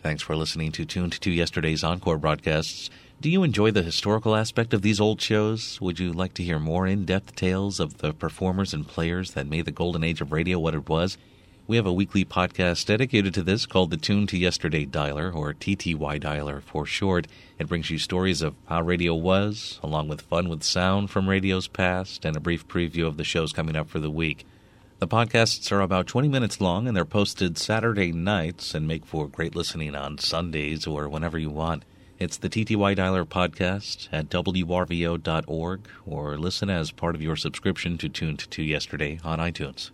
Thanks for listening to Tuned to Yesterday's Encore broadcasts. Do you enjoy the historical aspect of these old shows? Would you like to hear more in-depth tales of the performers and players that made the golden age of radio what it was? We have a weekly podcast dedicated to this called the Tuned to Yesterday Dialer, or TTY Dialer for short. It brings you stories of how radio was, along with fun with sound from radio's past, and a brief preview of the shows coming up for the week. The podcasts are about 20 minutes long, and they're posted Saturday nights and make for great listening on Sundays or whenever you want. It's the TTY Dialer podcast at wrvo.org, or listen as part of your subscription to Tuned to Yesterday on iTunes.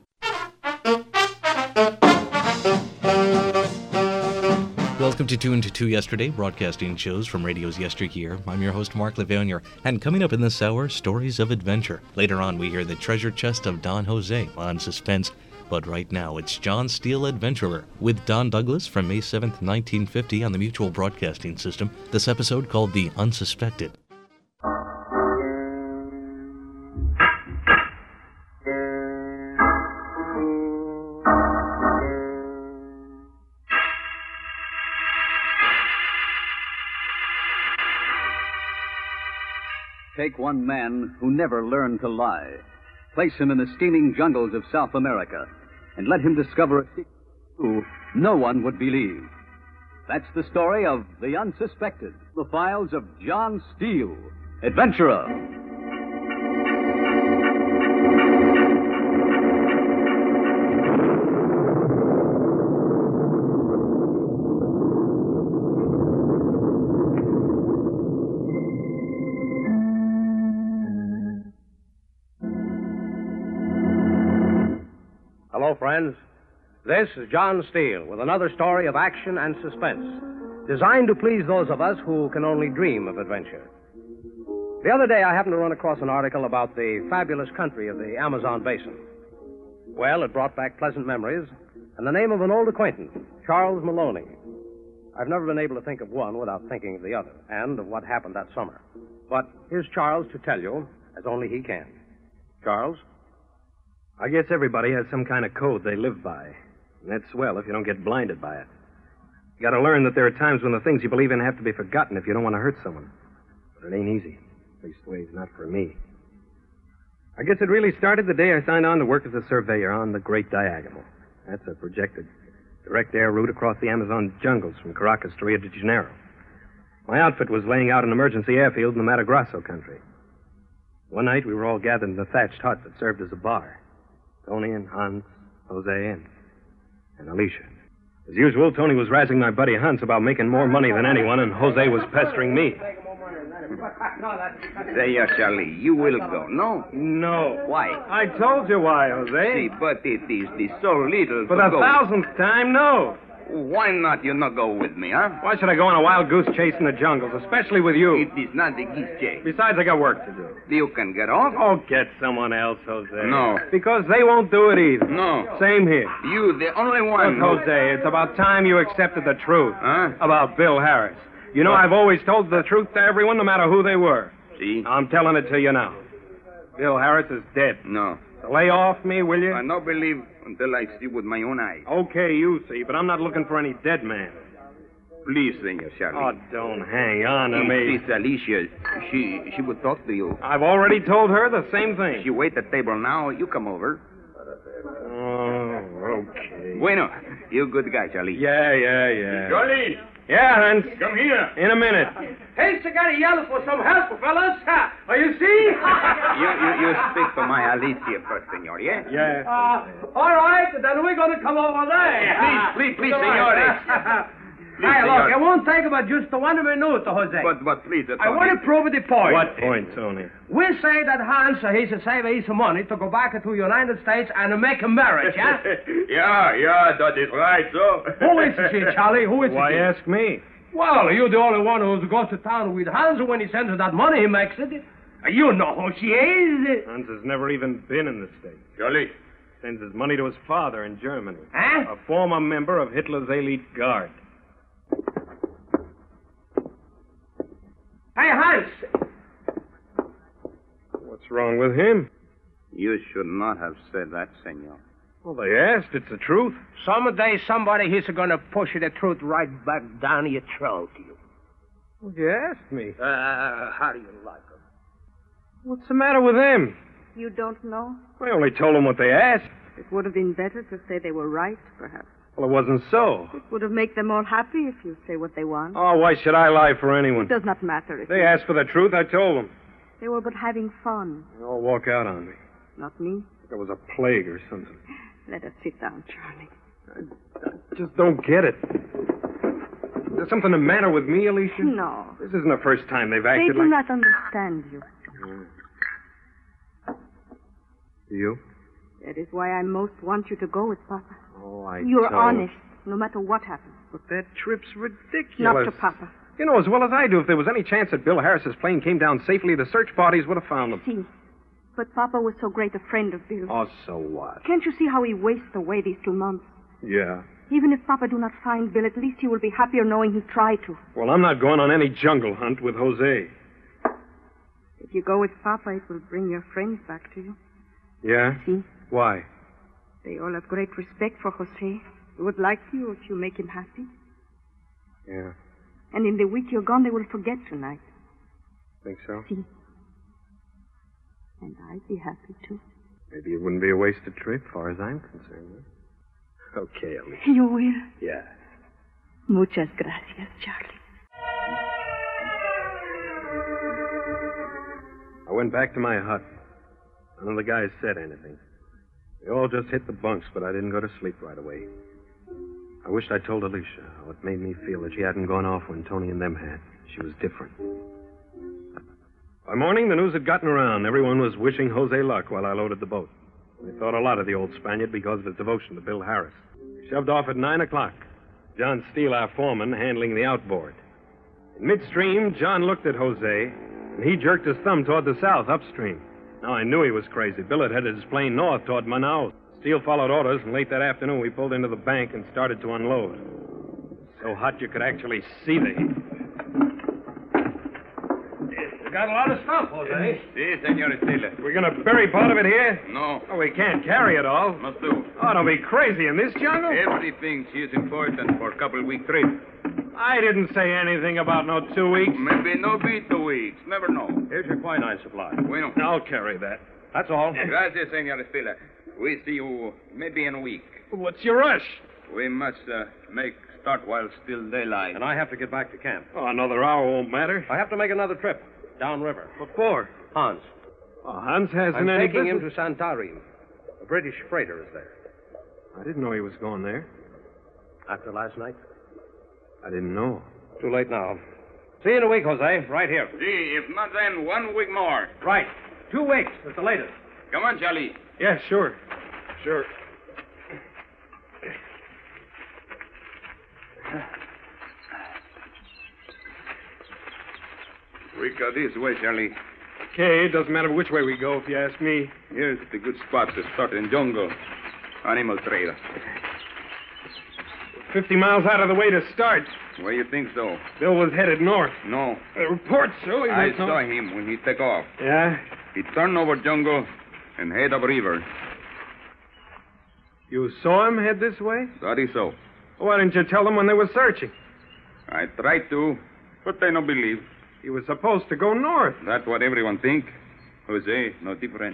Welcome to Tuned to Yesterday, broadcasting shows from radio's yesteryear. I'm your host, Mark Levanier, and coming up in this hour, stories of adventure. Later on, we hear the treasure chest of Don Jose on Suspense, but right now, it's John Steele Adventurer with Don Douglas from May 7th, 1950 on the Mutual Broadcasting System. This episode called The Unsuspected. Take one man who never learned to lie. Place him in the steaming jungles of South America and let him discover a secret who no one would believe. That's the story of The Unsuspected, the files of John Steele, adventurer. Hello, friends. This is John Steele with another story of action and suspense, designed to please those of us who can only dream of adventure. The other day, I happened to run across an article about the fabulous country of the Amazon basin. Well, it brought back pleasant memories and the name of an old acquaintance, Charles Maloney. I've never been able to think of one without thinking of the other, and of what happened that summer. But here's Charles to tell you, as only he can. Charles? I guess everybody has some kind of code they live by. And that's swell if you don't get blinded by it. You gotta learn that there are times when the things you believe in have to be forgotten if you don't want to hurt someone. But it ain't easy. At least, ways not for me. I guess it really started the day I signed on to work as a surveyor on the Great Diagonal. That's a projected direct air route across the Amazon jungles from Caracas to Rio de Janeiro. My outfit was laying out an emergency airfield in the Mato Grosso country. One night we were all gathered in a thatched hut that served as a bar. Tony and Hans, Jose, and Alicia. As usual, Tony was razzing my buddy Hans about making more money than anyone, and Jose was pestering me. Say, Charlie, you will go, no? No. Why? I told you why, Jose. See, but it is so little For to the go. 1000th time, no. Why not you not go with me, huh? Why should I go on a wild goose chase in the jungles, especially with you? It is not the geese chase. Besides, I got work to do. You can get off? Oh, get someone else, Jose. No. Because they won't do it either. No. Same here. You, the only one. Look, Jose, it's about time you accepted the truth. Huh? About Bill Harris. You know, I've always told the truth to everyone, no matter who they were. See? I'm telling it to you now. Bill Harris is dead. No. So lay off me, will you? I not believe until I see with my own eyes. Okay, you see, but I'm not looking for any dead man. Please, Senor Charlie. Oh, don't hang on to me. This Alicia, she would talk to you. I've already told her the same thing. She wait at table now. You come over. Oh, okay. Bueno, you good guy, Charlie. Yeah. Charlie, Yeah, Hans. come here. In a minute. Hey, so got to yell for some help, fellas. Are you see? You speak to my Alicia first, senor, yeah? Yeah. All right, then we're going to come over there. Please, senores. Hey, look, it won't take about just 1 minute, Jose. But please, I want to prove the point. What point, Tony? We say that Hans, he's a save his money to go back to United States and make a marriage, yeah? Yeah, that is right, so. Who is she, Charlie? Who is Why she? ask me? Well, you're the only one who goes to town with Hans when he sends her that money he makes it. You know who she is. Hans has never even been in the States. Charlie, Sends his money to his father in Germany. Huh? A former member of Hitler's elite guard. Hey, Hans. What's wrong with him? You should not have said that, senor. Well, they asked. It's the truth. Someday somebody he's going to push the truth right back down your throat, you. Well, you asked me. How do you like him? What's the matter with them? You don't know? I only told them what they asked. It would have been better to say they were right, perhaps. Well, it wasn't so. It would have made them all happy if you say what they want. Oh, why should I lie for anyone? It does not matter if They asked for the truth. I told them. They were but having fun. They all walk out on me. Not me. Like it was a plague or something. Let us sit down, Charlie. I just don't get it. Is there something the matter with me, Alicia? No. This isn't the first time they've They acted do like... not understand you. Do you? That is why I most want you to go with Papa. Oh, I You're don't. honest, no matter what happens. But that trip's ridiculous. Not to Papa. You know as well as I do, if there was any chance that Bill Harris's plane came down safely, the search parties would have found him. See, but Papa was so great a friend of Bill's. Oh, so what? Can't you see how he wastes away these 2 months? Yeah. Even if Papa do not find Bill, at least he will be happier knowing he tried to. Well, I'm not going on any jungle hunt with Jose. If you go with Papa, it will bring your friends back to you. Yeah? See? Why? They all have great respect for Jose. They would like you if you make him happy. Yeah. And in the week you're gone, they will forget tonight. Think so? See? And I'd be happy, too. Maybe it wouldn't be a wasted trip, as far as I'm concerned. Huh? Okay, Alicia. You will. Yeah. Muchas gracias, Charlie. I went back to my hut. None of the guys said anything. They all just hit the bunks, but I didn't go to sleep right away. I wished I'd told Alicia how it made me feel that she hadn't gone off when Tony and them had. She was different. By morning, the news had gotten around. Everyone was wishing Jose luck while I loaded the boat. They thought a lot of the old Spaniard because of his devotion to Bill Harris. We shoved off at 9 o'clock. John Steele, our foreman, handling the outboard. In midstream, John looked at Jose, and he jerked his thumb toward the south, upstream. Now, I knew he was crazy. Bill had headed his plane north toward Manaus. Steele followed orders, and late that afternoon, we pulled into the bank and started to unload. So hot you could actually see the heat. You got a lot of stuff, Jose. Si, Senor Steele. We're going to bury part of it here? No, Oh, we can't carry it all. must do. Oh, don't be crazy in this jungle. Everything is important for a couple-week trip. I didn't say anything about no 2 weeks. Maybe no be 2 weeks. Never know. Here's your quinine supply. Bueno. I'll carry that. That's all. Gracias, Senor Steele. We see you maybe in a week. What's your rush? We must make start while still daylight. And I have to get back to camp. Oh, another hour won't matter. I have to make another trip downriver. What for? Hans. Oh, Hans hasn't I'm any taking him business. to Santarém. A British freighter is there. I didn't know he was going there. After last night? I didn't know. Too late now. See you in a week, Jose. Right here. See, if not then, 1 week more. Right. 2 weeks at the latest. Come on, Charlie. Yeah, sure. Sure. We go this way, Charlie. Okay, it doesn't matter which way we go, if you ask me. Here's the good spot to start in jungle. Animal trail. 50 miles out of the way to start. Where you think so? Bill was headed north. No. Report, so he I went north. saw him when he take off. Yeah? He turned over jungle and head up river. You saw him head this way? That is so. Why didn't you tell them when they were searching? I tried to, but they don't believe. He was supposed to go north. That's what everyone think. Jose, no different.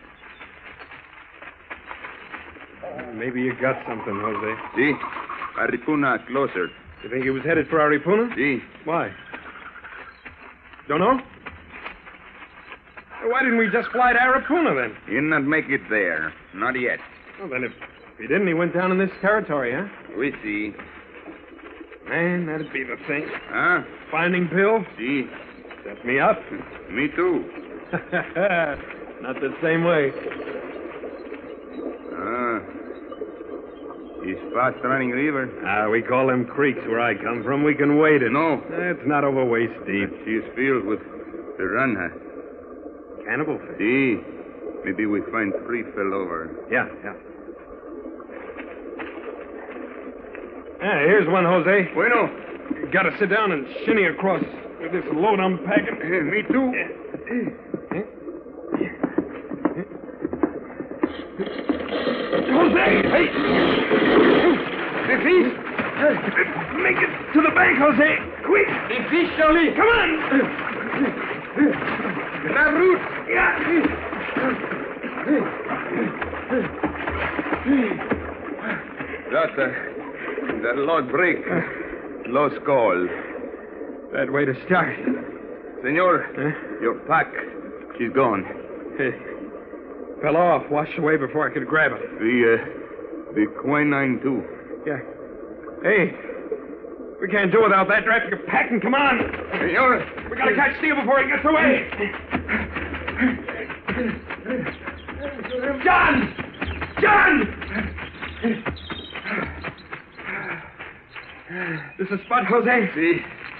Maybe you got something, Jose. See? Aripuna closer. You think he was headed for Aripuna? See? Why? Don't know? Why didn't we just fly to Aripuna, then? He not make it there. Not yet. Well, then if he didn't, he went down in this territory, huh? We see. Man, that'd be the thing. Huh? Finding Bill? See? Set me up. Me too. Not the same way. He's fast running river. We call them creeks where I come from. We can wade it. No. It's not over waist deep. She's filled with piranha. Cannibal fish. See? Maybe we find 3 fell over. Yeah. Here's one, Jose. Bueno. You gotta sit down and shinny across with this load I'm packing. Me too. Jose! Hey! The fish! Make it to the bank, Jose! Quick! The fish, Charlie! Come on! La route! Yeah! That log break. Lost call. Bad way to start. Senor, your pack. She's gone. Hey. Fell off, washed away before I could grab it. The quinine, too. Yeah. Hey, we can't do without that. Drop your pack and come on. Senor! We gotta catch Steele before he gets away. John! John! This is Spot, Jose? See?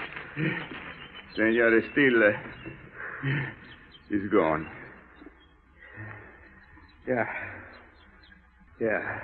Senor Steele. He's gone. Yeah. Yeah.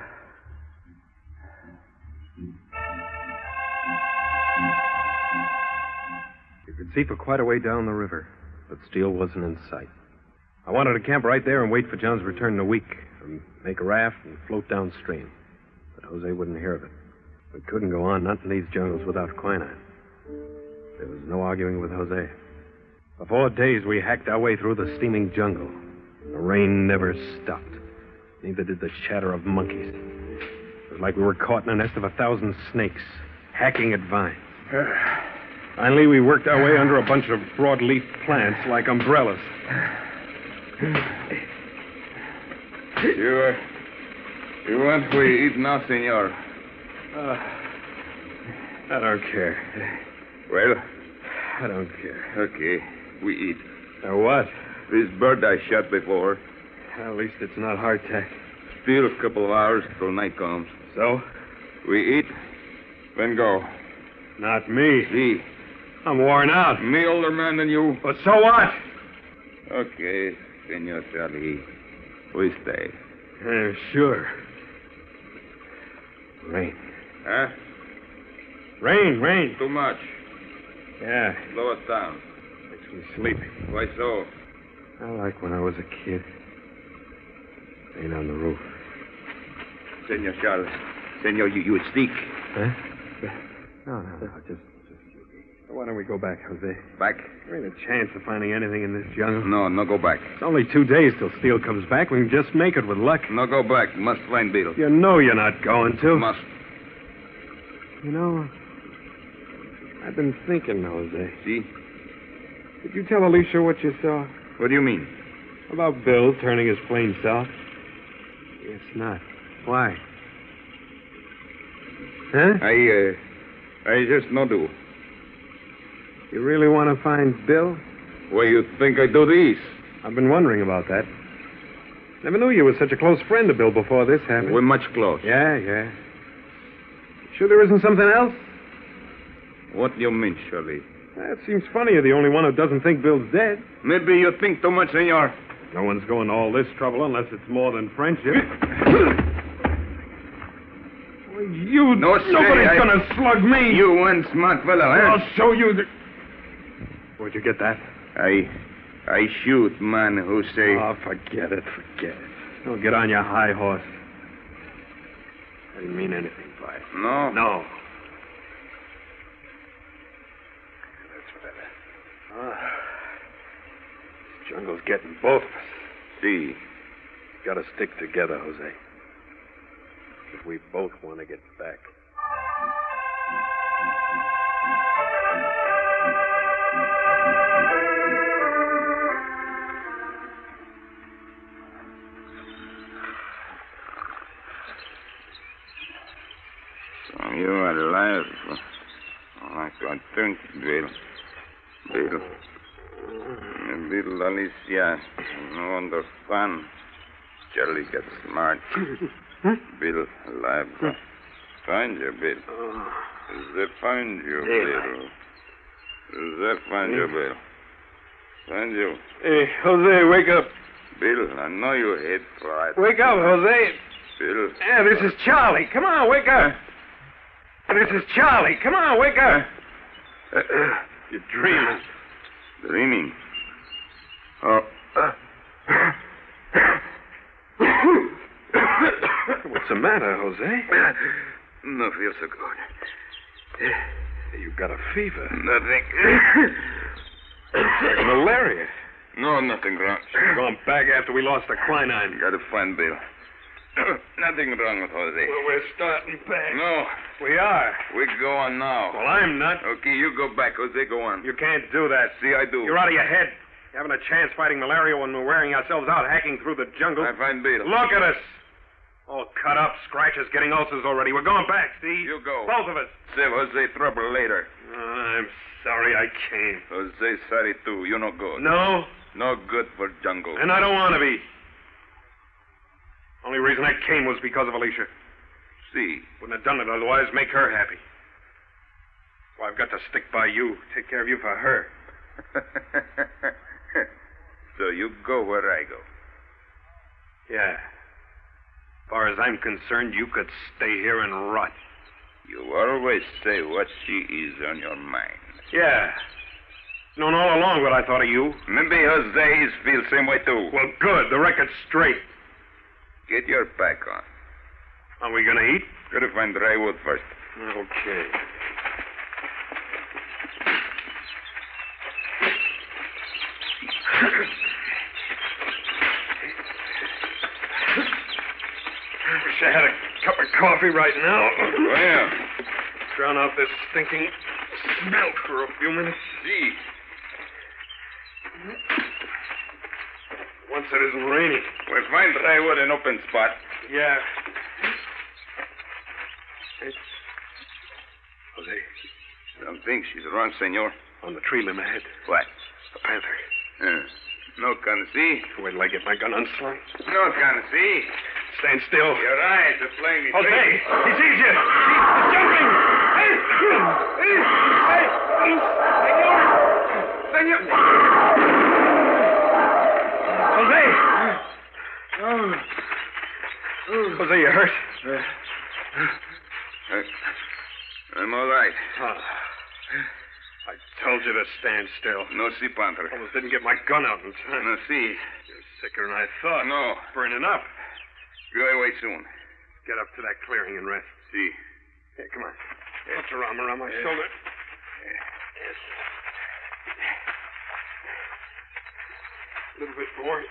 You could see for quite a way down the river, but Steele wasn't in sight. I wanted to camp right there and wait for John's return in a week, and make a raft and float downstream. But Jose wouldn't hear of it. We couldn't go on, not in these jungles, without quinine. There was no arguing with Jose. For 4 days, we hacked our way through the steaming jungle. The rain never stopped. Neither did the chatter of monkeys. It was like we were caught in a nest of 1,000 snakes, hacking at vines. Finally, we worked our way under a bunch of broadleaf plants like umbrellas. You want to eat now, senor? I don't care. Well, I don't care. okay. We eat. Now what? This bird I shot before. At least it's not hardtack. Still a couple of hours till night comes. So? We eat, then go. Not me. See? I'm worn out. Me older man than you. But so what? Okay, Senor Charlie. We stay. Sure. Rain. Huh? Rain. Too much. Yeah, Slow us down. makes me sleepy. Why so? I like when I was a kid. Rain on the roof. Senor Charles. Senor, you speak. Huh? No, just... Why don't we go back, Jose? Back? There ain't a chance of finding anything in this jungle. No go back. It's only 2 days till Steele comes back. We can just make it with luck. No go back. Must find Bill. You know you're not going to. Must. You know, I've been thinking, Jose. See? Did you tell Alicia what you saw? What do you mean? About Bill turning his plane south? Guess not. Why? Huh? I just no do. You really want to find Bill? Why you think I do this? I've been wondering about that. Never knew you were such a close friend of Bill before this happened. We're much close. Yeah. Sure there isn't something else? What do you mean, Shirley? That seems funny. You're the only one who doesn't think Bill's dead. Maybe you think too much, senor. No one's going to all this trouble unless it's more than friendship. Well, nobody's going to slug me. You one smart fellow, huh? I'll show you the... Where'd you get that? I shoot man who say... Oh, forget it. Don't get on your high horse. I didn't mean anything by it. No? No. That's better. This jungle's getting both of us. See. Gotta stick together, Jose. If we both want to get back. So you are alive. I can think, Bill. Bill, Alicia. No understand. Charlie gets smart. Bill, alive. Find you, Bill. They find you, Bill. They find you, Bill. Find you. Hey, Jose, wake up. Bill, I know you hate pride. Wake up, Jose. Bill. Yeah, this is Charlie. Come on, wake up. This is Charlie. Come on, wake up. You're dreaming. What's the matter, Jose? No feel so good. You've got a fever. Nothing. Malaria. No, nothing wrong. We're going back after we lost the quinine. Got to find Bill. Nothing wrong with Jose. Well, we're starting back. No, We are. we go on now. Well, I'm not. Okay, you go back, Jose. Go on. You can't do that. See, I do. You're out of your head. You haven't a chance fighting malaria when we're wearing ourselves out hacking through the jungle. I find Bill. Look at us. All cut up, scratches, getting ulcers already. We're going back, see? You go. Both of us. Save Jose trouble later. I'm sorry I came. Jose sorry too. You no good. No, No good for jungle. and I don't want to be. Only reason I came was because of Alicia. See. Wouldn't have done it otherwise. Make her happy. So I've got to stick by you. Take care of you for her. So you go where I go. Yeah. As far as I'm concerned, you could stay here and rot. You always say what she is on your mind. Yeah. Known all along what I thought of you. Maybe Jose's feel same way too. Well, good. The record's straight. Get your pack on. Are we going to eat? Gotta find dry wood first. Okay. Wish I had a cup of coffee right now. Well, Drown out this stinking smell for a few minutes. see. Once it isn't raining. We'll find dry wood in open spot. Yeah. Jose, Something she's wrong, senor. on the tree limb ahead. What? A panther. No can see. Wait till I get my gun unslung. No can see. Stand still. Your eyes are playing me Jose, crazy. he sees you. He's jumping. Hey! Hey! Senor! Jose! Jose, you hurt? I'm all right. I told you to stand still. No see, Panther. Almost didn't get my gun out in time. No see. You're sicker than I thought. No. Burning up. Go away soon. Get up to that clearing and rest. See. Here, come on. Put your arm around my shoulder. A little bit more.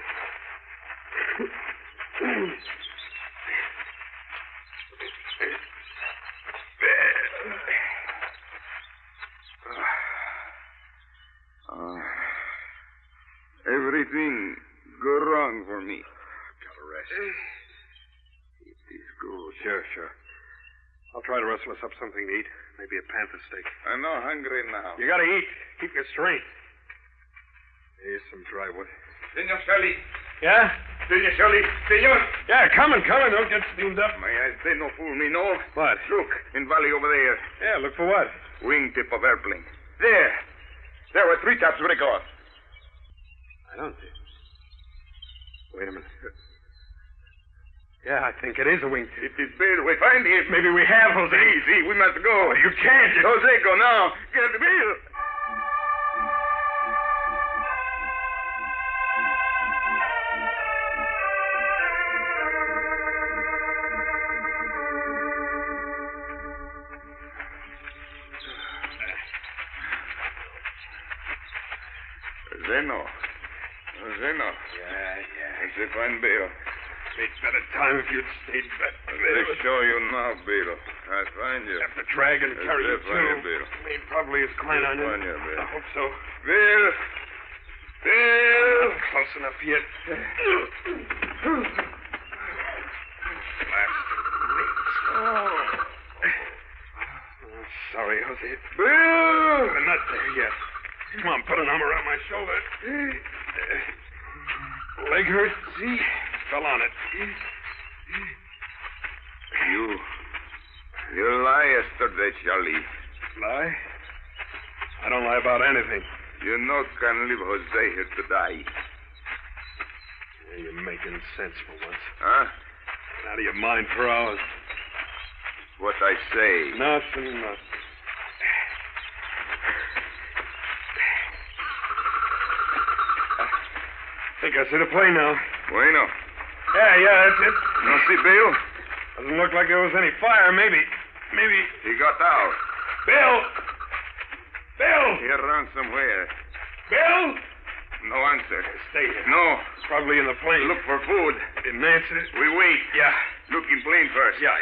Everything go wrong for me. Gotta rest. It is good. Sure. I'll try to rustle us up something to eat. Maybe a panther steak. I'm not hungry now. You gotta eat. Keep your strength. Here's some dry wood. Senor Shirley. Yeah? Senor Shirley. Senor. Yeah, coming. Don't get steamed up. My eyes, they no fool me, no. What? Look, in valley over there. Yeah, look for what? Wingtip of airplane. There. There were three tops break off. I don't see. Wait a minute. Yeah, I think it is a wingtip. It is Bill. We find him. Maybe we have, Jose. See, we must go. You can't. Jose, go now. Get Bill. Zeno. Yeah. It's a fine Bill. Made better time if you'd stayed back They there. show you now, Bill. I find you. Have to drag and carry you, It's a fine too. Bill. I mean, probably is quinine. Fine, yeah, Bill. I hope so. Bill. Bill. Not close enough yet. Sorry, Jose. Bill. We're not there yet. Come on, put an arm around my shoulder. Leg hurt? See? Fell on it. You lie yesterday, Charlie. Lie? I don't lie about anything. You know can't leave Jose here to die. Yeah, you're making sense for once. Huh? Get out of your mind for hours. What I say. Nothing. I think I see the plane now. Bueno. Yeah, that's it. You see Bill? Doesn't look like there was any fire. Maybe. He got out. Bill! Bill! He ran somewhere. Bill! No answer. Stay here. No. Probably in the plane. Look for food. Didn't answer. We wait. Yeah. Look in plane first. Yeah.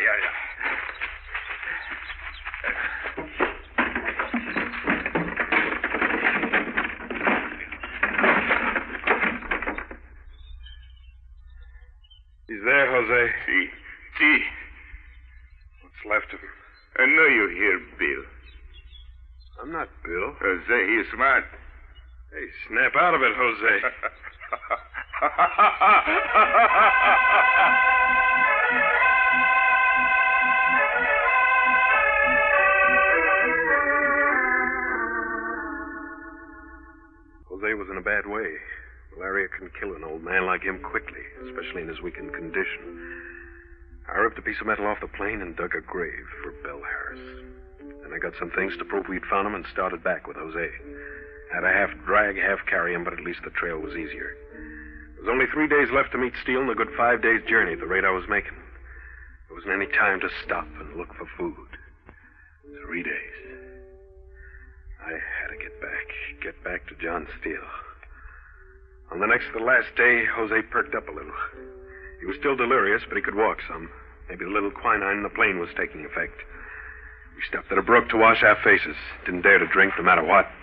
He's there, Jose. See. What's left of him? I know you're here, Bill. I'm not Bill. Jose, he's smart. Hey, snap out of it, Jose. Jose was in a bad way. Malaria can kill an old man like him quickly, especially in his weakened condition. I ripped a piece of metal off the plane and dug a grave for Bill Harris. Then I got some things to prove we'd found him and started back with Jose. I had to half drag, half carry him, but at least the trail was easier. There was only 3 days left to meet Steele and a good 5 days' journey at the rate I was making. There wasn't any time to stop and look for food. 3 days. I had to get back to John Steele. On the next to the last day, Jose perked up a little. He was still delirious, but he could walk some. Maybe the little quinine in the plane was taking effect. We stopped at a brook to wash our faces. Didn't dare to drink no matter what.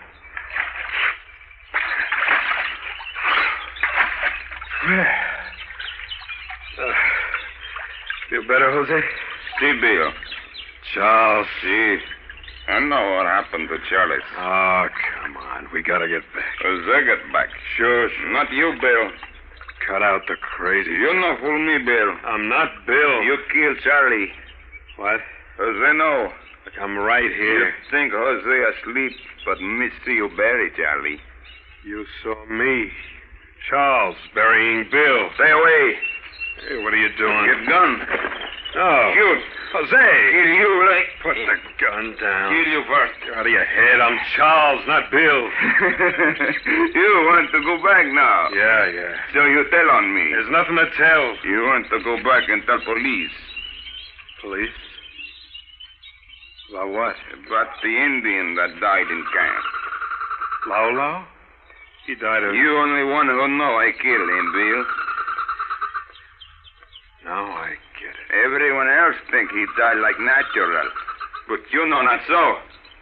Feel better, Jose? See, Bill. Charles. See. I know what happened to Charlie. Oh, come on. We gotta get back. Jose got back. Sure. Not you, Bill. Cut out the crazy. You no fool me, Bill. I'm not Bill. You killed Charlie. What? Jose no. Look, I'm right You here. think Jose asleep, but me see you bury Charlie. You saw me. Charles burying Bill. Stay away. Hey, what are you doing? Get gun. Oh. Shoot. Jose! Kill you right. Put the gun down. Kill you first. Get out of your head. I'm Charles, not Bill. You want to go back now. Yeah. So you tell on me. There's nothing to tell. You want to go back and tell police. Police? About what? About the Indian that died in camp. Lau? He died of... You only one who know I killed him, Bill. Now I get it. Everyone else think he died like natural. But you know not so.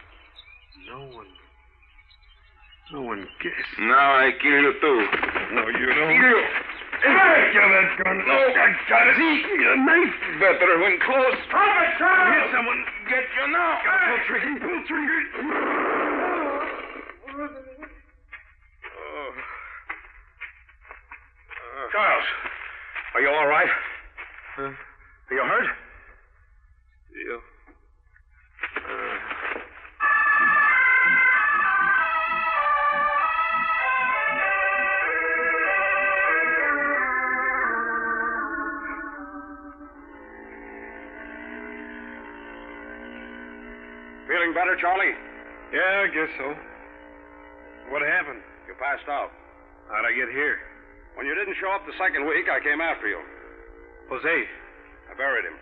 No one guessed. Now I kill you too. No, you don't. Kill you. Hey, give that gun. No. I got it. See, a knife. Better when close. Stop it, Charles. Here's someone. Get you now. Pull trigger. Charles, are you all right? Huh? Are you hurt? You. Feeling better, Charlie? Yeah, I guess so. What happened? You passed out. How'd I get here? When you didn't show up the second week, I came after you. Jose. I buried him.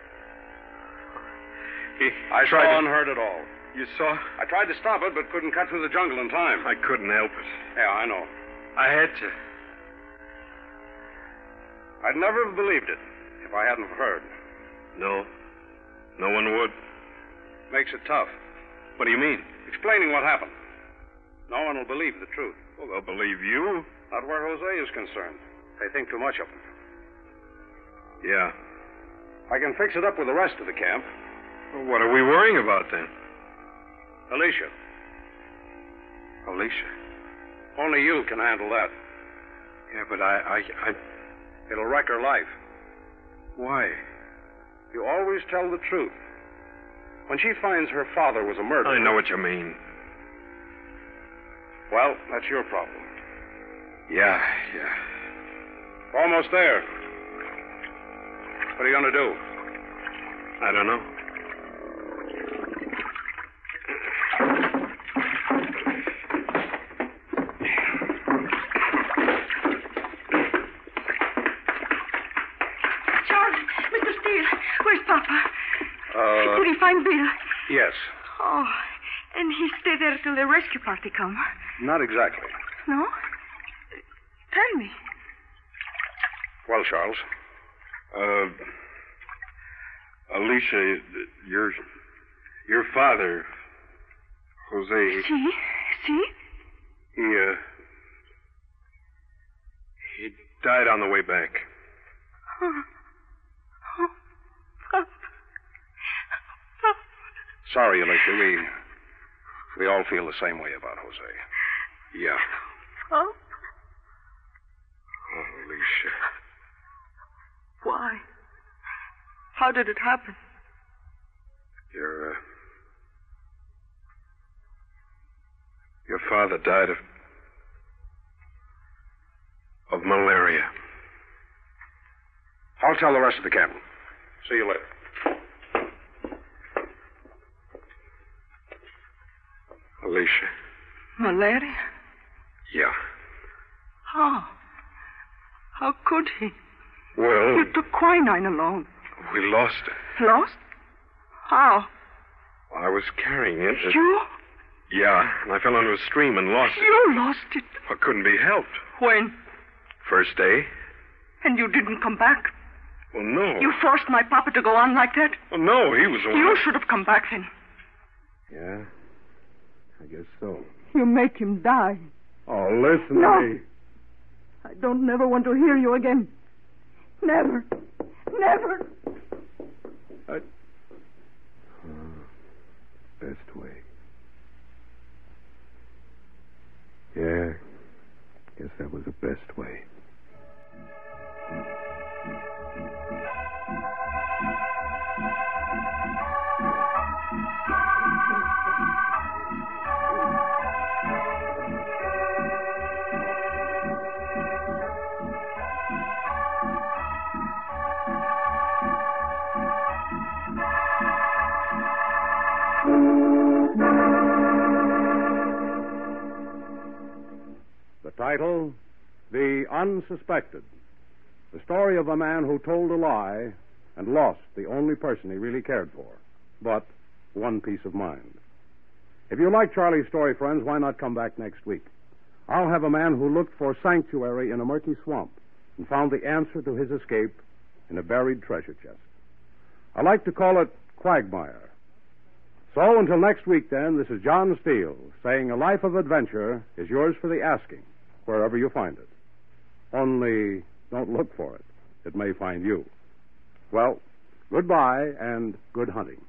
I saw and heard it all. You saw? I tried to stop it, but couldn't cut through the jungle in time. I couldn't help it. Yeah, I know. I had to. I'd never have believed it if I hadn't heard. No. No one would. Makes it tough. What do you mean? Explaining what happened. No one will believe the truth. Well, they'll believe you. Not where Jose is concerned. They think too much of him. Yeah. I can fix it up with the rest of the camp. Well, what are we worrying about then? Alicia. Alicia? Only you can handle that. Yeah, but It'll wreck her life. Why? You always tell the truth. When she finds her father was a murderer... I know what you mean. Well, that's your problem. Yeah. Almost there. What are you going to do? I don't know. Pineville. Yes. Oh, and he stayed there till the rescue party come. Not exactly. No? Tell me. Well, Charles. Alicia, your father, Jose. See? He died on the way back. Sorry, Alicia. We all feel the same way about Jose. Yeah. Oh? Oh, Alicia. Why? How did it happen? Your father died of malaria. I'll tell the rest of the captain. See you later. Alicia. Malaria? Yeah. How could he? Well, You took quinine alone. we lost it. Lost? How? I was carrying it. You? Yeah, and I fell into a stream and lost it. You lost it. It couldn't be helped. When? First day? And you didn't come back? Well, no. You forced my papa to go on like that? Well, no, he was the one. You should have come back then. Yeah, I guess so. You make him die. Oh, listen No. to me. I don't never want to hear you again. Never. Never. Best way. Yeah, guess that was the best way. The title, The Unsuspected. The story of a man who told a lie and lost the only person he really cared for, but one peace of mind. If you like Charlie's story, friends, why not come back next week? I'll have a man who looked for sanctuary in a murky swamp and found the answer to his escape in a buried treasure chest. I like to call it Quagmire. So until next week, then, this is John Steele saying a life of adventure is yours for the asking, wherever you find it. Only don't look for it. It may find you. Well, goodbye and good hunting.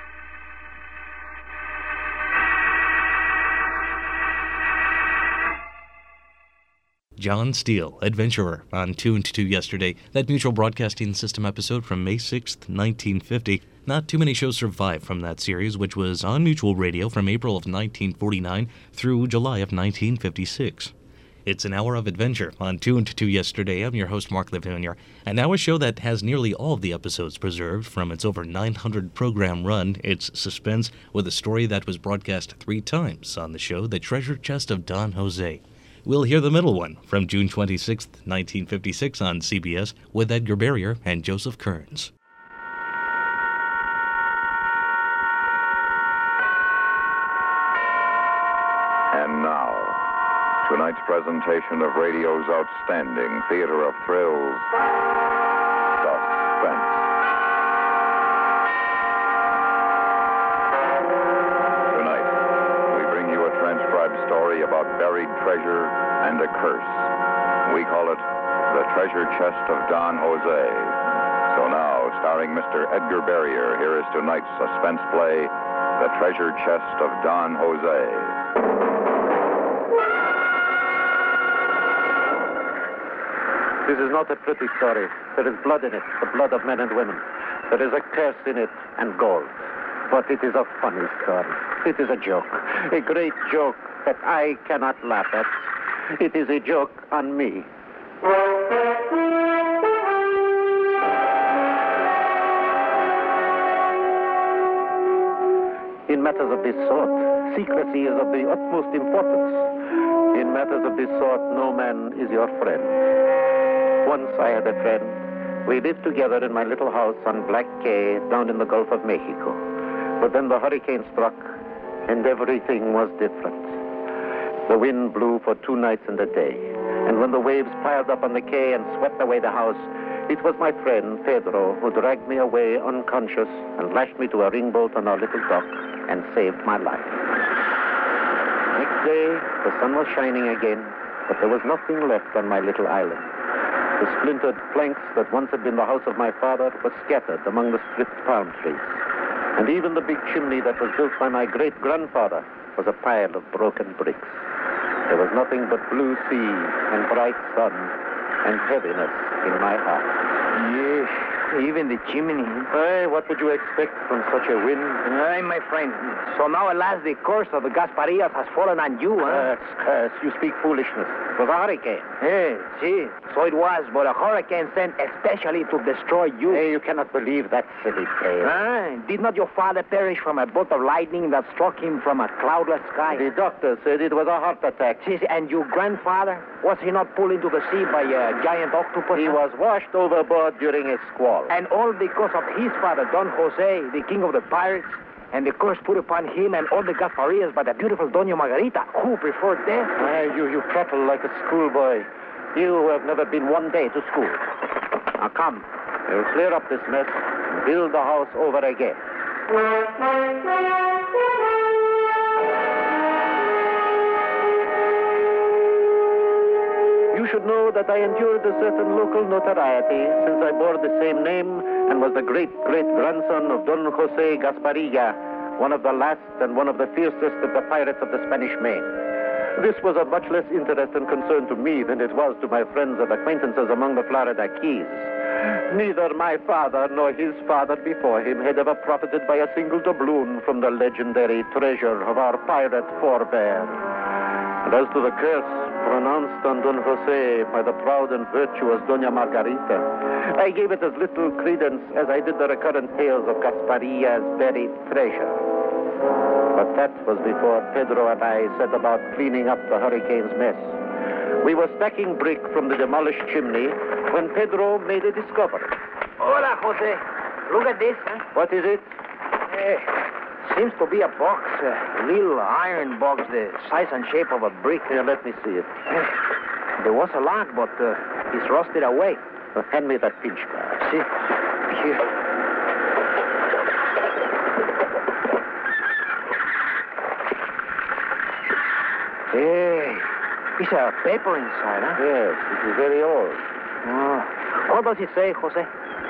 John Steele, Adventurer, on Tuned to Yesterday, that Mutual Broadcasting System episode from May 6th, 1950. Not too many shows survive from that series, which was on Mutual Radio from April of 1949 through July of 1956. It's an hour of adventure on Tuned to Yesterday. I'm your host, Mark Levinier, and now a show that has nearly all of the episodes preserved from its over 900-program run. It's suspense with a story that was broadcast 3 times on the show, The Treasure Chest of Don Jose. We'll hear the middle one from June 26, 1956 on CBS with Edgar Barrier and Joseph Kearns. And now, tonight's presentation of radio's outstanding theater of thrills, Suspense. Tonight, we bring you a transcribed story about buried treasure and a curse. We call it The Treasure Chest of Don Jose. So now, starring Mr. Edgar Barrier, here is tonight's suspense play, The Treasure Chest of Don Jose. This is not a pretty story. There is blood in it, the blood of men and women. There is a curse in it and gold. But it is a funny story. It is a joke. A great joke that I cannot laugh at. It is a joke on me. In matters of this sort, secrecy is of the utmost importance. In matters of this sort, no man is your friend. Once I had a friend. We lived together in my little house on Black Cay down in the Gulf of Mexico. But then the hurricane struck, and everything was different. The wind blew for 2 nights and a day, and when the waves piled up on the quay and swept away the house, it was my friend Pedro who dragged me away unconscious and lashed me to a ringbolt on our little dock and saved my life. Next day, the sun was shining again, but there was nothing left on my little island. The splintered planks that once had been the house of my father were scattered among the stripped palm trees. And even the big chimney that was built by my great-grandfather was a pile of broken bricks. There was nothing but blue sea and bright sun and heaviness in my heart. Yes, even the chimney. Hey, what would you expect from such a wind? Hey, my friend. So now at last the curse of the Gasparias has fallen on you, huh? Curse. You speak foolishness. It was a hurricane. Hey, see, so it was, but a hurricane sent especially to destroy you. Hey, you cannot believe that silly tale. Did not your father perish from a bolt of lightning that struck him from a cloudless sky? The doctor said it was a heart attack. See, and your grandfather, was he not pulled into the sea by a giant octopus? He was washed overboard during a squall. And all because of his father, Don Jose, the king of the pirates, and the curse put upon him and all the Gasparias by the beautiful Doña Margarita, who preferred death. You prattle like a schoolboy. You who have never been one day to school. Now come, we'll clear up this mess and build the house over again. You should know that I endured a certain local notoriety since I bore the same name and was the great-great-grandson of Don Jose Gasparilla, one of the last and one of the fiercest of the pirates of the Spanish Main. This was of much less interest and concern to me than it was to my friends and acquaintances among the Florida Keys. Neither my father nor his father before him had ever profited by a single doubloon from the legendary treasure of our pirate forebear. And as to the curse pronounced on Don Jose by the proud and virtuous Doña Margarita, I gave it as little credence as I did the recurrent tales of Gasparilla's buried treasure. But that was before Pedro and I set about cleaning up the hurricane's mess. We were stacking brick from the demolished chimney when Pedro made a discovery. Hola, Jose. Look at this. Huh? What is it? Seems to be a box, a little iron box, the size and shape of a brick. Here, let me see it. There was a lock, but it's rusted away. Hand me that pinch card. See? Here. Hey, piece of paper inside, huh? Yes, it is very old. What does it say, Jose?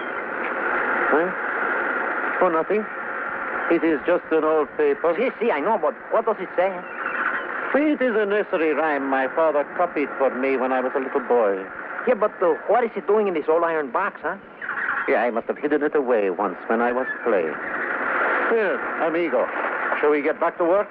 Huh? Oh, nothing. It is just an old paper. See, I know, but what does it say? It is a nursery rhyme my father copied for me when I was a little boy. Yeah, but what is it doing in this old iron box, huh? Yeah, I must have hidden it away once when I was playing. Here, amigo. Shall we get back to work?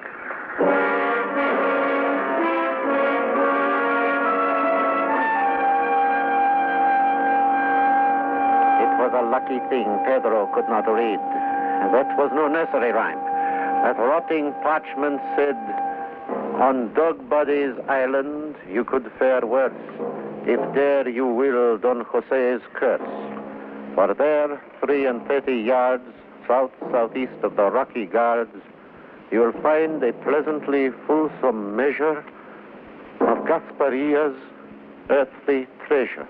It was a lucky thing Pedro could not read. That was no nursery rhyme. That rotting parchment said, "On Dogbody's island you could fare worse, if there you will Don Jose's curse. For there, 33 yards southeast of the Rocky Guards, you'll find a pleasantly fulsome measure of Gasparilla's earthly treasure."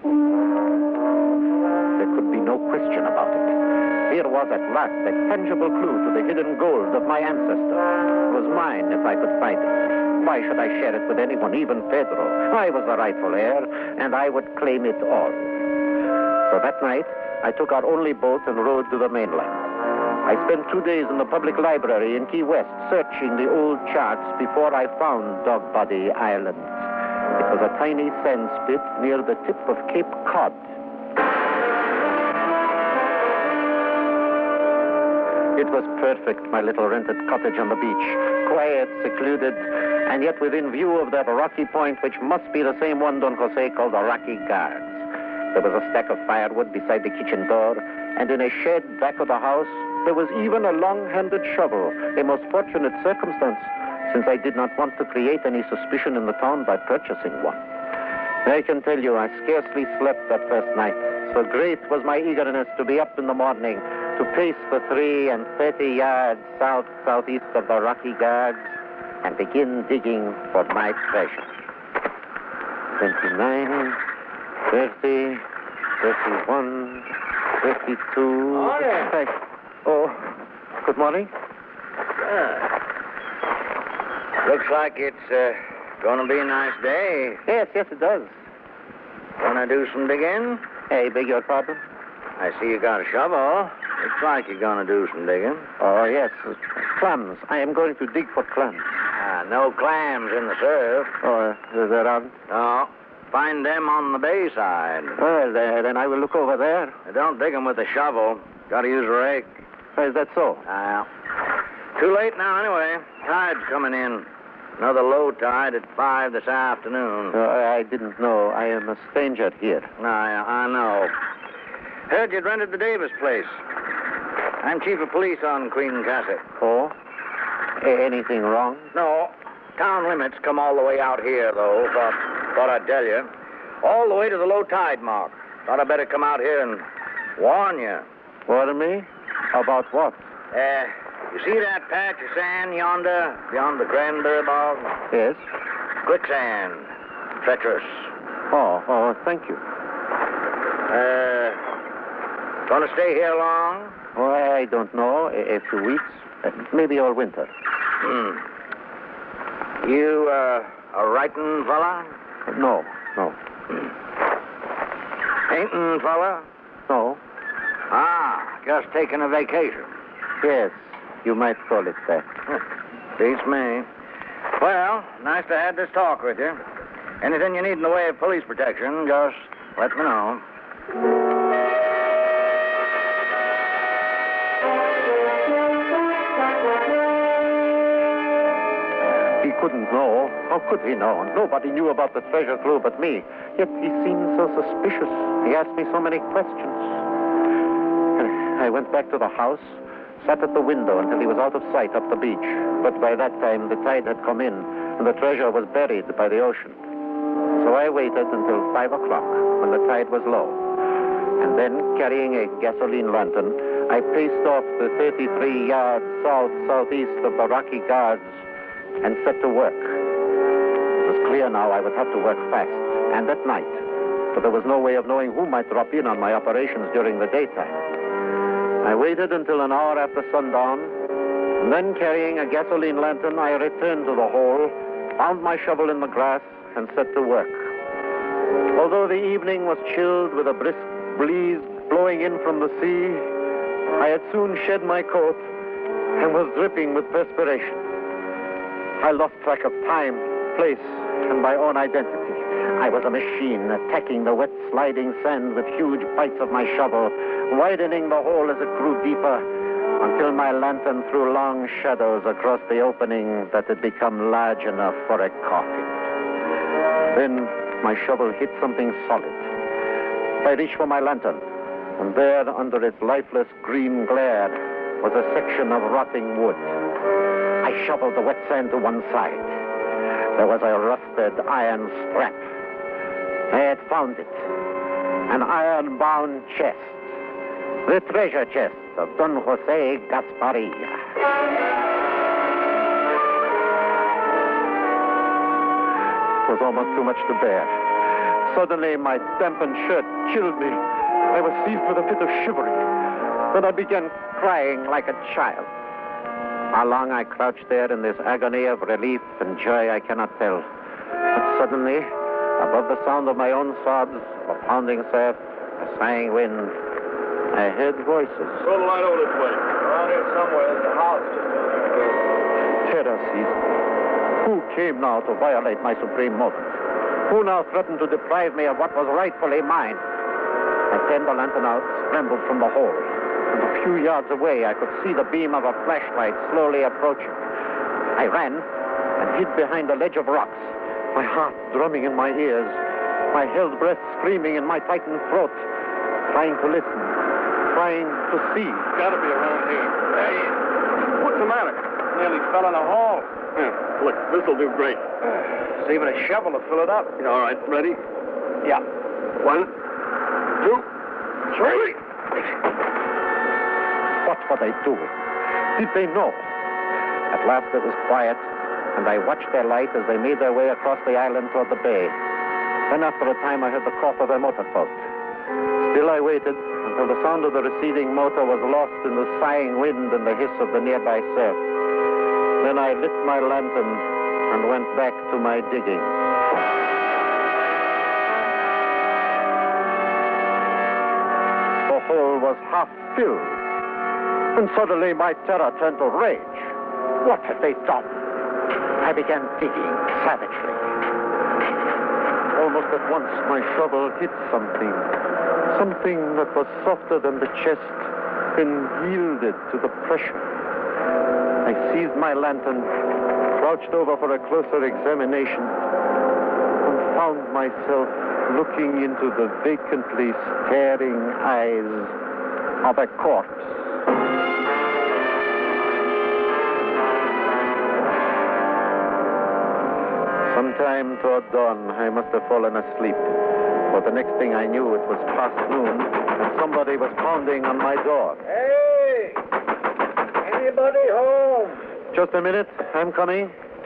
There could be no question about it. Here was at last a tangible clue to the hidden gold of my ancestor. It was mine if I could find it. Why should I share it with anyone, even Pedro? I was the rightful heir, and I would claim it all. So that night, I took our only boat and rowed to the mainland. I spent 2 days in the public library in Key West, searching the old charts before I found Dogbody Island. It was a tiny sand spit near the tip of Cape Cod. It was perfect, my little rented cottage on the beach. Quiet, secluded, and yet within view of that rocky point which must be the same one Don Jose called the Rocky Guards. There was a stack of firewood beside the kitchen door, and in a shed back of the house, there was even a long-handed shovel, a most fortunate circumstance, since I did not want to create any suspicion in the town by purchasing one. I can tell you, I scarcely slept that first night. So great was my eagerness to be up in the morning, to to pace the 330 yards southeast of the Rocky Guards and begin digging for my treasure. 29, 30, 31, 32. Morning. Oh, good morning. Looks like it's going to be a nice day. Yes, it does. Gonna do some digging? Hey, beg your pardon? I see you got a shovel. Looks like you're gonna do some digging. Oh, yes. Clams. I am going to dig for clams. No clams in the surf. Oh, they're on? No. Find them on the bay side. Well, then I will look over there. Don't dig them with a shovel. Gotta use a rake. Is that so? Too late now, anyway. Tide's coming in. Another low tide at 5 this afternoon. I didn't know. I am a stranger here. I know. Heard you'd rented the Davis place. I'm chief of police on Queen Castle. Oh? Anything wrong? No. Town limits come all the way out here, though. Thought I'd tell you. All the way to the low tide mark. Thought I'd better come out here and warn you. Warn me? About what? You see that patch of sand yonder, beyond the cranberry bog? Yes. Quicksand. Treacherous. Oh, thank you. Gonna stay here long? Oh, I don't know. A few weeks. Maybe all winter. You, a writing fella? No. Painting fella? No. Just taking a vacation. Yes, you might call it that. Beats me. Well, nice to have this talk with you. Anything you need in the way of police protection, just let me know. He couldn't know. How could he know? Nobody knew about the treasure clue but me. Yet he seemed so suspicious. He asked me so many questions. I went back to the house, sat at the window until he was out of sight up the beach. But by that time, the tide had come in, and the treasure was buried by the ocean. So I waited until 5 o'clock, when the tide was low. And then, carrying a gasoline lantern, I paced off the 33 yards southeast of the Rocky Guards and set to work. It was clear now I would have to work fast, and at night, for there was no way of knowing who might drop in on my operations during the daytime. I waited until an hour after sundown, and then carrying a gasoline lantern, I returned to the hole, found my shovel in the grass, and set to work. Although the evening was chilled with a brisk breeze blowing in from the sea, I had soon shed my coat and was dripping with perspiration. I lost track of time, place, and my own identity. I was a machine, attacking the wet, sliding sand with huge bites of my shovel, widening the hole as it grew deeper, until my lantern threw long shadows across the opening that had become large enough for a coffin. Then my shovel hit something solid. I reached for my lantern, and there, under its lifeless green glare, was a section of rotting wood. I shoveled the wet sand to one side. There was a rusted iron strap. I had found it. An iron-bound chest. The treasure chest of Don Jose Gasparilla. It was almost too much to bear. Suddenly, my dampened shirt chilled me. I was seized with a fit of shivering. Then I began crying like a child. How long I crouched there in this agony of relief and joy, I cannot tell. But suddenly, above the sound of my own sobs, a pounding surf, a sighing wind, I heard voices. Throw the light over this way. Around here somewhere, there's a house just over there. Terror seized me. Who came now to violate my supreme motive? Who now threatened to deprive me of what was rightfully mine? I turned the lantern out, scrambled from the hole. And a few yards away, I could see the beam of a flashlight slowly approaching. I ran and hid behind a ledge of rocks, my heart drumming in my ears, my held breath screaming in my tightened throat, trying to listen, trying to see. Gotta be around here. Hey, what's the matter? Nearly fell in a hole. Yeah, look, this'll do great. See even a shovel to fill it up. All right, ready? Yeah. 1, 2, 3. were they doing? Did they know? At last it was quiet, and I watched their light as they made their way across the island toward the bay. Then after a time I heard the cough of a motorboat. Still I waited until the sound of the receding motor was lost in the sighing wind and the hiss of the nearby surf. Then I lit my lantern and went back to my diggings. The hole was half filled, and suddenly my terror turned to rage. What had they done? I began digging savagely. Almost at once, my shovel hit something that was softer than the chest and yielded to the pressure. I seized my lantern, crouched over for a closer examination, and found myself looking into the vacantly staring eyes of a corpse. Sometime toward dawn, I must have fallen asleep. But the next thing I knew, it was past noon, and somebody was pounding on my door. Hey! Anybody home? Just a minute. I'm coming.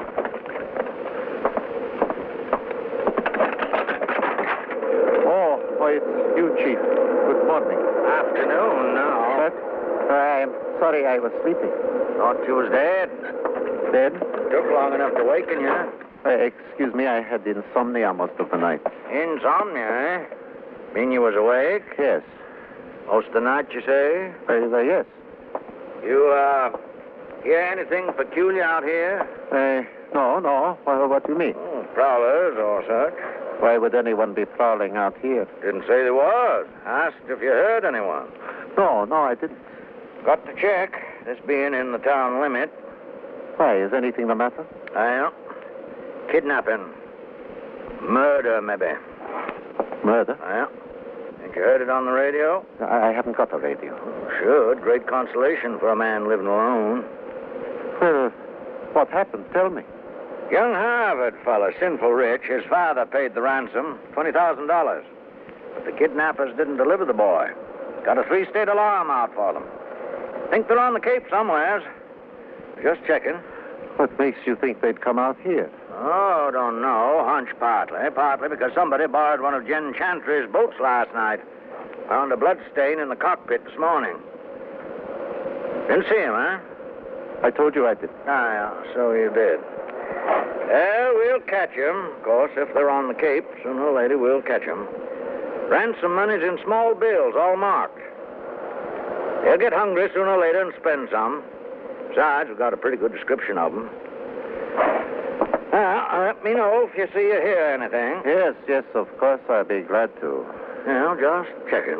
Oh, it's you, Chief. Good morning. Afternoon now. I'm sorry I was sleeping. Thought you was dead. Dead? Took long enough to waken you. Excuse me, I had insomnia most of the night. Insomnia, eh? Mean you was awake? Yes. Most of the night, you say? Yes. You, hear anything peculiar out here? No. What do you mean? Prowlers or such. Why would anyone be prowling out here? Didn't say there was. Asked if you heard anyone. No, I didn't. Got to check, this being in the town limit. Why, is anything the matter? Well, kidnapping. Murder, maybe. Murder? Well, think you heard it on the radio? I haven't got a radio. Should. Great consolation for a man living alone. Well, what happened? Tell me. Young Harvard fella, sinful rich. His father paid the ransom, $20,000. But the kidnappers didn't deliver the boy. Got a 3-state alarm out for them. Think they're on the Cape somewheres. Just checking. What makes you think they'd come out here? Oh, don't know. Hunch partly. Partly because somebody borrowed one of Jen Chantry's boats last night. Found a blood stain in the cockpit this morning. Didn't see him, huh? I told you I did. Yeah, so you did. We'll catch him. Of course, if they're on the Cape, sooner or later we'll catch him. Ransom money's in small bills, all marked. He'll get hungry sooner or later and spend some. Besides, we've got a pretty good description of him. Let me know if you see or hear anything. Yes, of course, I'll be glad to. Just checking.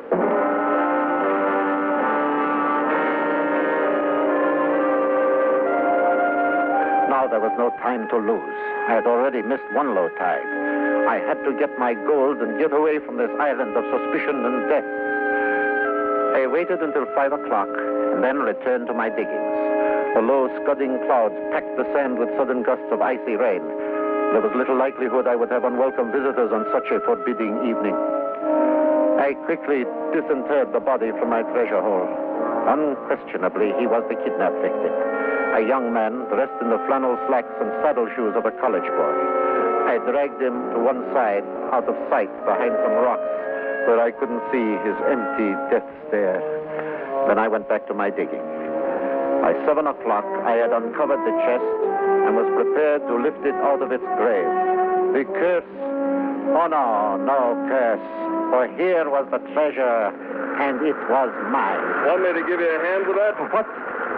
Now there was no time to lose. I had already missed one low tide. I had to get my gold and get away from this island of suspicion and death. I waited until 5 o'clock and then returned to my diggings. The low, scudding clouds packed the sand with sudden gusts of icy rain. There was little likelihood I would have unwelcome visitors on such a forbidding evening. I quickly disinterred the body from my treasure hole. Unquestionably, he was the kidnap victim. A young man dressed in the flannel slacks and saddle shoes of a college boy. I dragged him to one side, out of sight, behind some rocks, where I couldn't see his empty death stare. Then I went back to my digging. By 7 o'clock, I had uncovered the chest and was prepared to lift it out of its grave. The curse? Oh, no curse. For here was the treasure, and it was mine. Want me to give you a hand with that? What?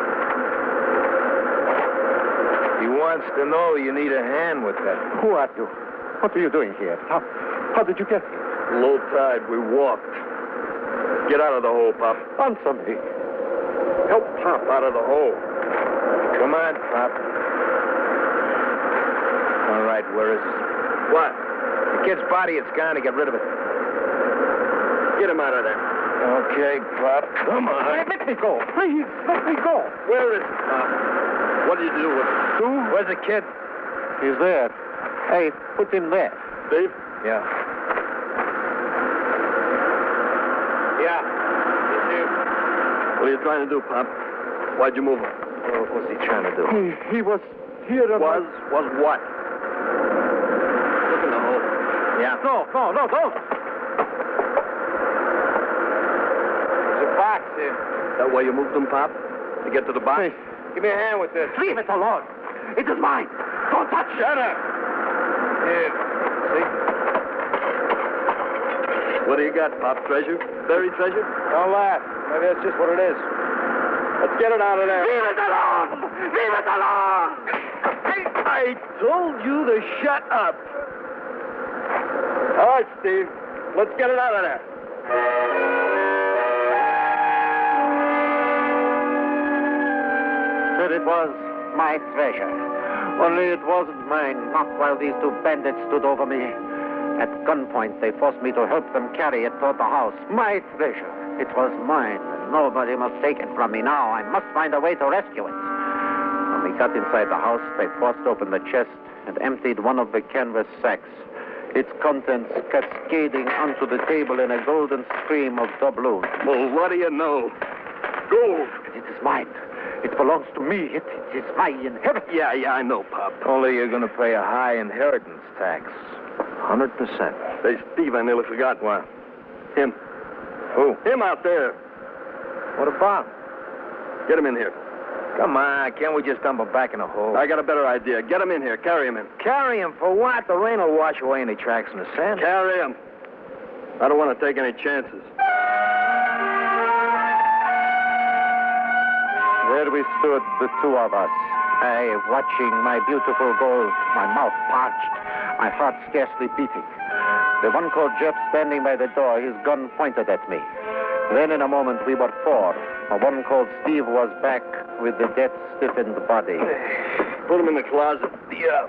He wants to know you need a hand with that. Who are you? What are you doing here? How did you get here? Low tide, we walked. Get out of the hole, Pop. Answer me. Help Pop out of the hole. Come on, Pop. All right, where is it? What? The kid's body, it's gone. To get rid of it. Get him out of there. Okay, Pop. Come on. Hey, let me go. Please, let me go. Where is it, Pop? What did you do with it? Where's the kid? He's there. Hey, put him there. Steve? Yeah. What are you trying to do, Pop? Why'd you move him? What was he trying to do? He was here to... Was what? Look in the hole. Yeah. No, don't. There's a box here. That way you moved him, Pop? To get to the box? Hey, give me a hand with this. Leave it alone. It is mine. Don't touch it. Shut up. Here. See? What do you got, Pop? Treasure? Buried treasure? Don't laugh. Maybe that's just what it is. Let's get it out of there. Leave it alone! Leave it alone! I told you to shut up. All right, Steve. Let's get it out of there. But it was my treasure. Only it wasn't mine, not while these two bandits stood over me. At gunpoint, they forced me to help them carry it toward the house. My treasure. It was mine. Nobody must take it from me now. I must find a way to rescue it. When we got inside the house, they forced open the chest and emptied one of the canvas sacks. Its contents cascading onto the table in a golden stream of doubloons. Well, what do you know? Gold. It is mine. It belongs to me. It is my inheritance. Yeah, I know, Pop. Only you're going to pay a high inheritance tax. 100%. Hey, Steve, I nearly forgot one. Him. Who? Him out there. What about? Get him in here. Come on, can't we just dump him back in a hole? I got a better idea. Get him in here. Carry him in. Carry him for what? The rain will wash away any tracks in the sand. Carry him. I don't want to take any chances. There we stood, the two of us. I watching my beautiful gold, my mouth parched, my heart scarcely beating. The one called Jeff standing by the door, his gun pointed at me. Then in a moment we were four. The one called Steve was back with the death-stiffened body. Put him in the closet. Yeah.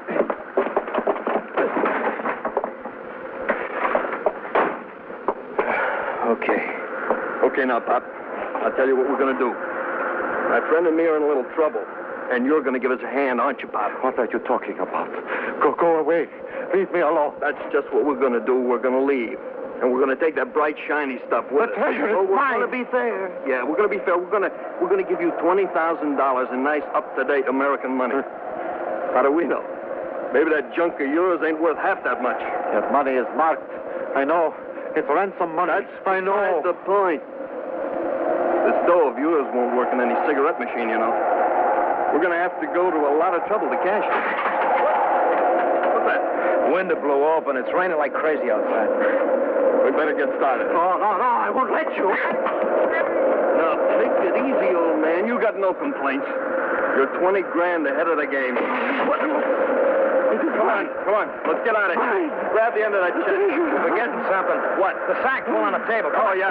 Okay, now, Pop. I'll tell you what we're going to do. My friend and me are in a little trouble. And you're going to give us a hand, aren't you, Pop? What are you talking about? Go away. Leave me alone. That's just what we're going to do. We're going to leave. And we're going to take that bright, shiny stuff with us. The treasure is mine. We're going to be fair. Yeah, we're going to be fair. We're going to give you $20,000 in nice, up-to-date American money. How do we know? Maybe that junk of yours ain't worth half that much. That money is marked. I know. It's ransom money. I know. That's the point. This dough of yours won't work in any cigarette machine, you know. We're going to have to go to a lot of trouble to cash it. What's that? The window blew open. It's raining like crazy outside. We better get started. No, I won't let you. Now, take it easy, old man. You got no complaints. You're 20 grand ahead of the game. What? Come on. Let's get out of here. Grab the end of that chest. We're forgetting something. What? The sack fell on the table. Oh, yeah.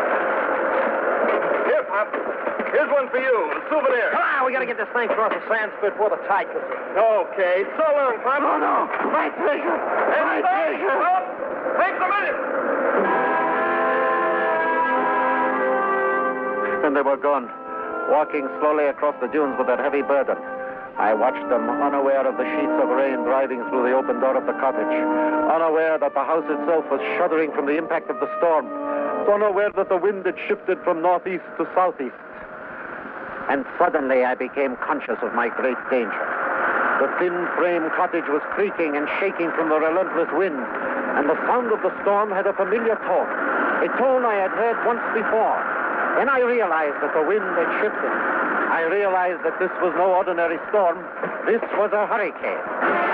Here, Pop. Here's one for you. A souvenir. Come on, we got to get this thing across the sand spit before the tide gets in. Okay. So long, Pop. No. My treasure. My treasure. Up. Takes a minute. And they were gone, walking slowly across the dunes with that heavy burden. I watched them, unaware of the sheets of rain driving through the open door of the cottage, unaware that the house itself was shuddering from the impact of the storm, unaware that the wind had shifted from northeast to southeast. And suddenly I became conscious of my great danger. The thin frame cottage was creaking and shaking from the relentless wind, and the sound of the storm had a familiar tone, a tone I had heard once before. Then I realized that the wind had shifted. I realized that this was no ordinary storm. This was a hurricane.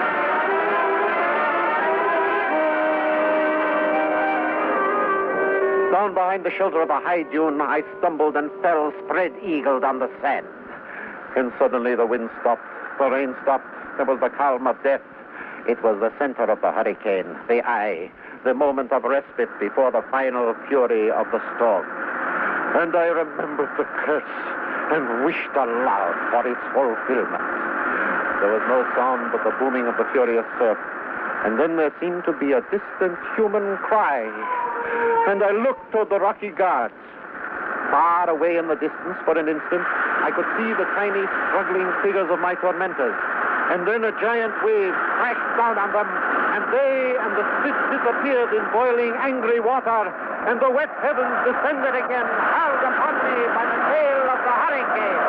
Down behind the shelter of a high dune, I stumbled and fell spread-eagled on the sand. And suddenly the wind stopped. The rain stopped. There was the calm of death. It was the center of the hurricane, the eye, the moment of respite before the final fury of the storm. And I remembered the curse and wished aloud for its fulfillment. There was no sound but the booming of the furious surf. And then there seemed to be a distant human cry. And I looked toward the rocky guards. Far away in the distance, for an instant, I could see the tiny, struggling figures of my tormentors. And then a giant wave crashed down on them, and they and the spit disappeared in boiling, angry water, and the wet heavens descended again, hurled upon me by the tail of the hurricane.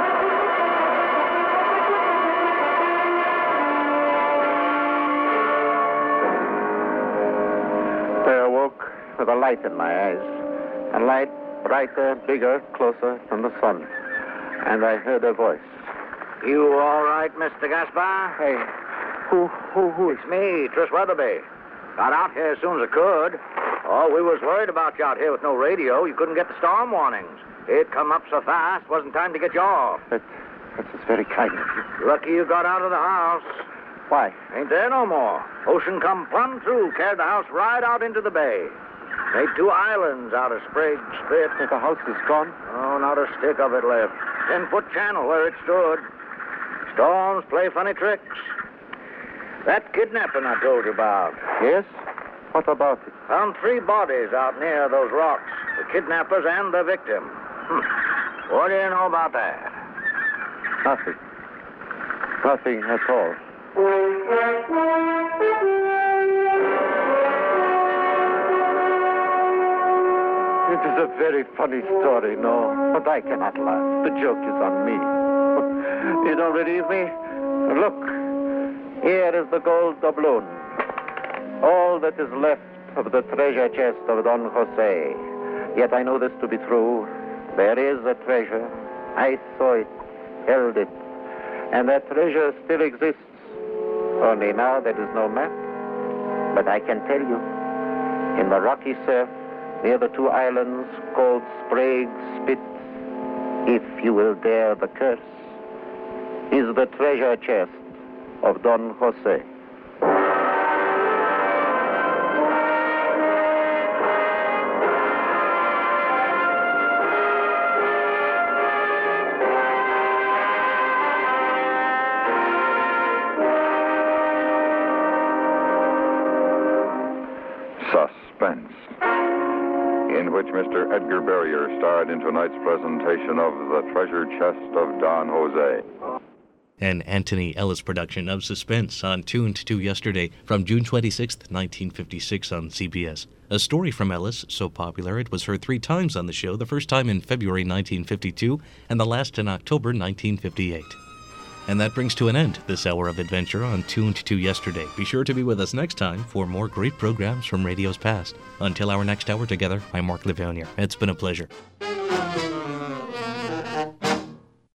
I awoke with a light in my eyes, a light brighter, bigger, closer than the sun. And I heard a voice. You all right, Mr. Gaspar? Hey, who? It's me, Tris Weatherby. Got out here as soon as I could. Oh, we was worried about you out here with no radio. You couldn't get the storm warnings. It come up so fast, wasn't time to get you off. That's very kind of you. Lucky you got out of the house. Why? Ain't there no more. Ocean come plumb through, carried the house right out into the bay. Made 2 islands out of Sprague Spit. The house is gone? Oh, not a stick of it left. 10-foot channel where it stood. Storms play funny tricks. That kidnapping I told you about. Yes? What about it? Found 3 bodies out near those rocks. The kidnappers and the victim. What do you know about that? Nothing. Nothing at all. It is a very funny story, no, but I cannot laugh. The joke is on me. You don't believe me? Look, here is the gold doubloon. All that is left of the treasure chest of Don Jose. Yet I know this to be true. There is a treasure. I saw it, held it, and that treasure still exists. Only now there is no map. But I can tell you, in the rocky surf, near the 2 islands called Sprague Spit, if you will dare the curse, is the treasure chest of Don Jose. Suspense, in which Mr. Edgar Barrier starred in tonight's presentation of The Treasure Chest of Don Jose. An Anthony Ellis production of Suspense on Tuned to Yesterday from June 26, 1956 on CBS. A story from Ellis, so popular it was heard 3 times on the show, the first time in February 1952 and the last in October 1958. And that brings to an end this hour of adventure on Tuned to Yesterday. Be sure to be with us next time for more great programs from radio's past. Until our next hour together, I'm Mark Livonia. It's been a pleasure.